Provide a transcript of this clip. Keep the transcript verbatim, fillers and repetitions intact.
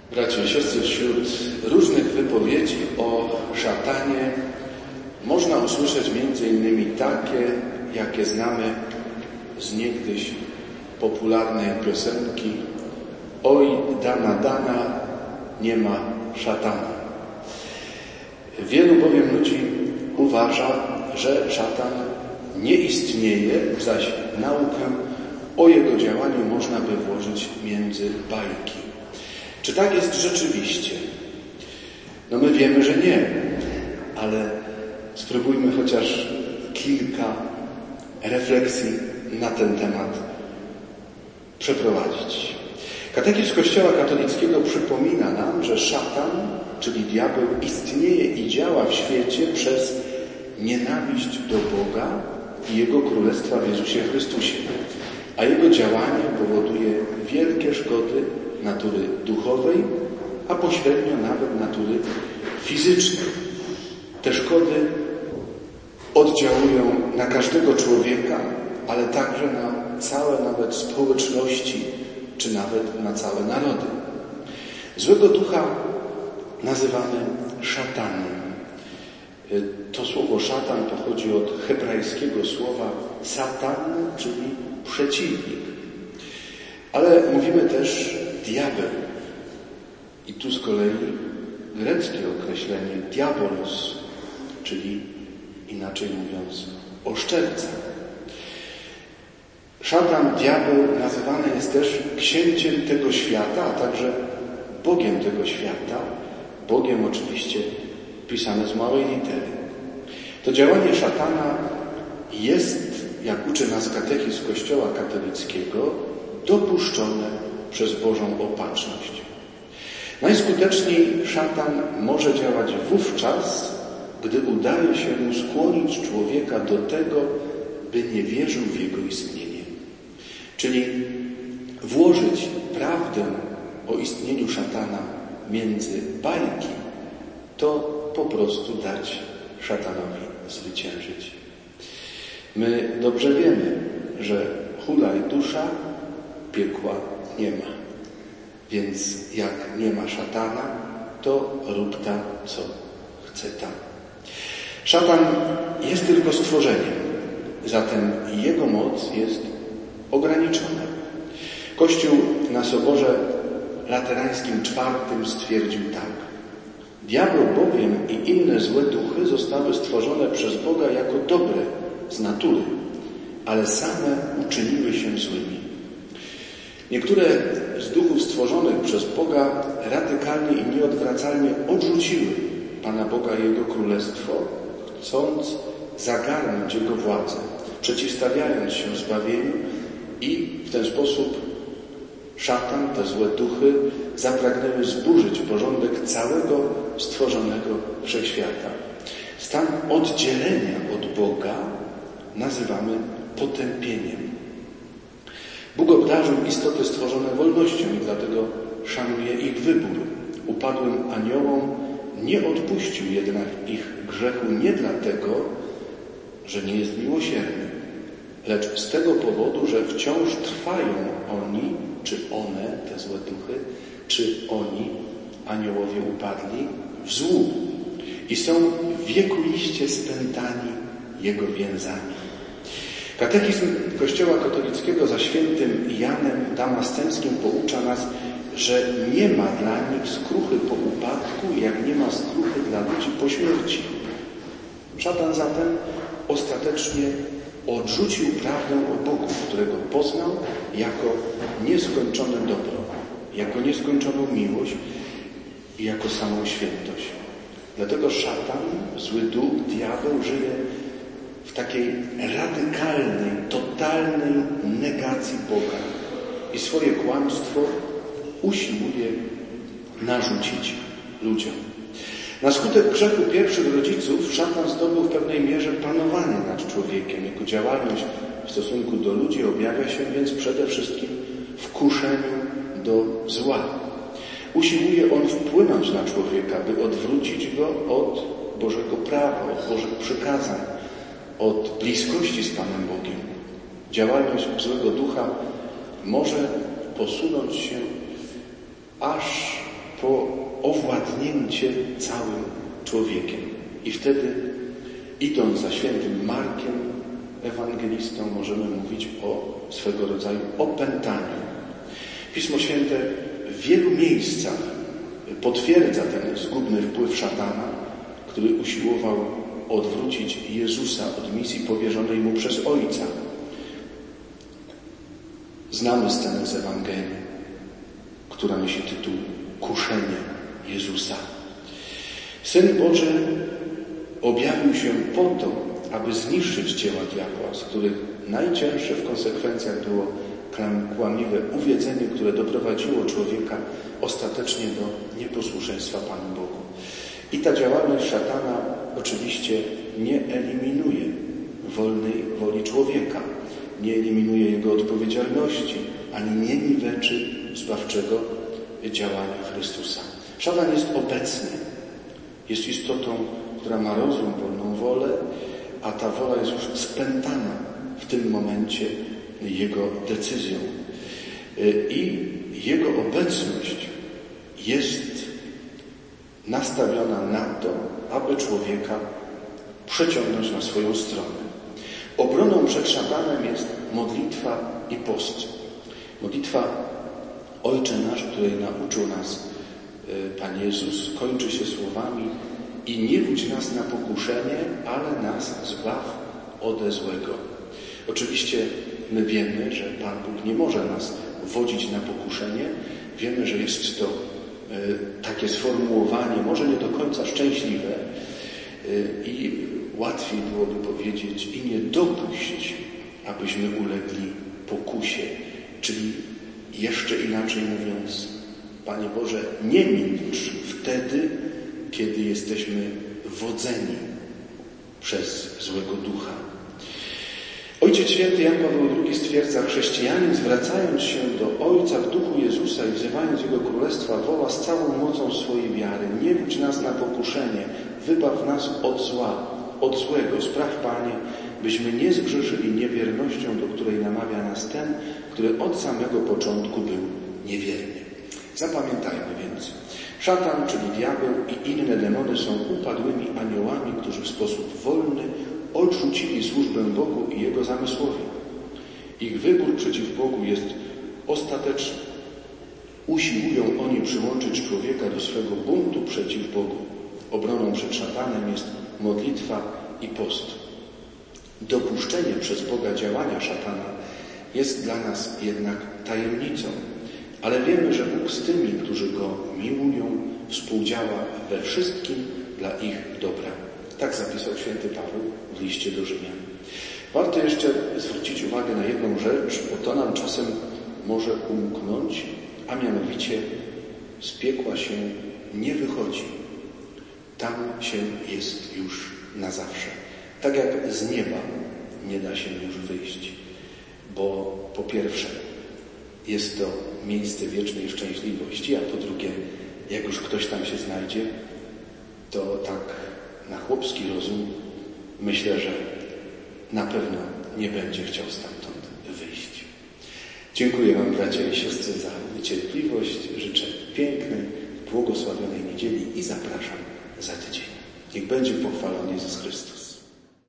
Bracia i siostry, wśród różnych wypowiedzi o szatanie można usłyszeć między innymi takie, jakie znamy z niegdyś popularnej piosenki: oj, dana, dana, nie ma szatana. Wielu bowiem ludzi uważa, że szatan nie istnieje, zaś naukę o jego działaniu można by włożyć między bajki. Czy tak jest rzeczywiście? No my wiemy, że nie, ale spróbujmy chociaż kilka refleksji na ten temat przeprowadzić. Katechizm Kościoła katolickiego przypomina nam, że szatan, czyli diabeł, istnieje i działa w świecie przez nienawiść do Boga i Jego Królestwa w Jezusie Chrystusie, a jego działanie powoduje wielkie szkody natury duchowej, a pośrednio nawet natury fizycznej. Te szkody oddziałują na każdego człowieka, ale także na całe nawet społeczności, czy nawet na całe narody. Złego ducha nazywamy szatanem. To słowo szatan pochodzi od hebrajskiego słowa satan, czyli przeciwnik. Ale mówimy też diabeł. I tu z kolei greckie określenie diabolos, czyli inaczej mówiąc oszczerca. Szatan, diabeł nazywany jest też księciem tego świata, a także Bogiem tego świata. Bogiem oczywiście pisane z małej litery. To działanie szatana jest, jak uczy nas katechizm Kościoła katolickiego, dopuszczone przez Bożą opatrzność. Najskuteczniej szatan może działać wówczas, gdy udaje się mu skłonić człowieka do tego, by nie wierzył w jego istnienie. Czyli włożyć prawdę o istnieniu szatana między bajki, to po prostu dać szatanowi zwyciężyć. My dobrze wiemy, że hulaj dusza, piekła nie ma. Więc jak nie ma szatana, to rób tam, co chce tam. Szatan jest tylko stworzeniem, zatem jego moc jest ograniczona. Kościół na Soborze Laterańskim czwartym stwierdził tak: diabeł bowiem i inne złe duchy zostały stworzone przez Boga jako dobre z natury, ale same uczyniły się złymi. Niektóre z duchów stworzonych przez Boga radykalnie i nieodwracalnie odrzuciły Pana Boga i Jego Królestwo, chcąc zagarnąć Jego władzę, przeciwstawiając się zbawieniu, i w ten sposób szatan, te złe duchy, zapragnęły zburzyć porządek całego stworzonego wszechświata. Stan oddzielenia od Boga nazywamy potępieniem. Bóg obdarzył istoty stworzone wolnością i dlatego szanuje ich wybór. Upadłym aniołom nie odpuścił jednak ich grzechu nie dlatego, że nie jest miłosierny, lecz z tego powodu, że wciąż trwają oni, czy one, te złe duchy, czy oni, aniołowie upadli, w złu i są wiekuiście spętani jego więzami. Katechizm Kościoła katolickiego za świętym Janem Damasceńskim poucza nas, że nie ma dla nich skruchy po upadku, jak nie ma skruchy dla ludzi po śmierci. Szatan zatem ostatecznie odrzucił prawdę o Bogu, którego poznał jako nieskończone dobro, jako nieskończoną miłość i jako samą świętość. Dlatego szatan, zły duch, diabeł żyje w takiej radykalnej, totalnej negacji Boga i swoje kłamstwo usiłuje narzucić ludziom. Na skutek grzechu pierwszych rodziców szatan zdobył w pewnej mierze panowanie nad człowiekiem. Jego działalność w stosunku do ludzi objawia się więc przede wszystkim w kuszeniu do zła. Usiłuje on wpłynąć na człowieka, by odwrócić go od Bożego prawa, od Bożych przykazań, od bliskości z Panem Bogiem. Działalność złego ducha może posunąć się aż po owładnięcie całym człowiekiem. I wtedy, idąc za świętym Markiem ewangelistą, możemy mówić o swego rodzaju opętaniu. Pismo Święte w wielu miejscach potwierdza ten zgubny wpływ szatana, który usiłował odwrócić Jezusa od misji powierzonej mu przez Ojca. Znamy scenę z Ewangelii, która nosi tytuł Kuszenie Jezusa. Syn Boży objawił się po to, aby zniszczyć dzieła diabła, z których najcięższe w konsekwencjach było kłamliwe uwiedzenie, które doprowadziło człowieka ostatecznie do nieposłuszeństwa Panu Bogu. I ta działalność szatana oczywiście nie eliminuje wolnej woli człowieka, nie eliminuje jego odpowiedzialności, ani nie niweczy zbawczego działania Chrystusa. Szatan jest obecny, jest istotą, która ma rozum, wolną wolę, a ta wola jest już spętana w tym momencie jego decyzją. I jego obecność jest nastawiona na to, aby człowieka przeciągnąć na swoją stronę. Obroną przed szatanem jest modlitwa i post. Modlitwa Ojcze Nasz, której nauczył nas Pan Jezus, kończy się słowami: i nie wódź nas na pokuszenie, ale nas zbaw ode złego. Oczywiście my wiemy, że Pan Bóg nie może nas wodzić na pokuszenie. Wiemy, że jest to takie sformułowanie, może nie do końca szczęśliwe, i łatwiej byłoby powiedzieć: i nie dopuść, abyśmy ulegli pokusie. Czyli jeszcze inaczej mówiąc, Panie Boże, nie milcz wtedy, kiedy jesteśmy wodzeni przez złego ducha. Ojciec Święty Jan Paweł drugi stwierdza: chrześcijanin, zwracając się do Ojca w duchu Jezusa i wzywając Jego Królestwa, woła z całą mocą swojej wiary: nie wódź nas na pokuszenie, wybaw nas od zła, od złego. Spraw, Panie, byśmy nie zgrzeszyli niewiernością, do której namawia nas ten, który od samego początku był niewierny. Zapamiętajmy więc, szatan, czyli diabeł, i inne demony są upadłymi aniołami, którzy w sposób wolny odrzucili służbę Bogu i Jego zamysłowi. Ich wybór przeciw Bogu jest ostateczny. Usiłują oni przyłączyć człowieka do swego buntu przeciw Bogu. Obroną przed szatanem jest modlitwa i post. Dopuszczenie przez Boga działania szatana jest dla nas jednak tajemnicą, ale wiemy, że Bóg z tymi, którzy Go miłują, współdziała we wszystkim dla ich dobra. Tak zapisał święty Paweł w liście do Rzymian. Warto jeszcze zwrócić uwagę na jedną rzecz, bo to nam czasem może umknąć, a mianowicie z piekła się nie wychodzi. Tam się jest już na zawsze. Tak jak z nieba nie da się już wyjść, bo po pierwsze jest to miejsce wiecznej szczęśliwości, a po drugie, jak już ktoś tam się znajdzie, to tak na chłopski rozum myślę, że na pewno nie będzie chciał stamtąd wyjść. Dziękuję Wam, bracia i siostry, za cierpliwość. Życzę pięknej, błogosławionej niedzieli i zapraszam za tydzień. Niech będzie pochwalony Jezus Chrystus.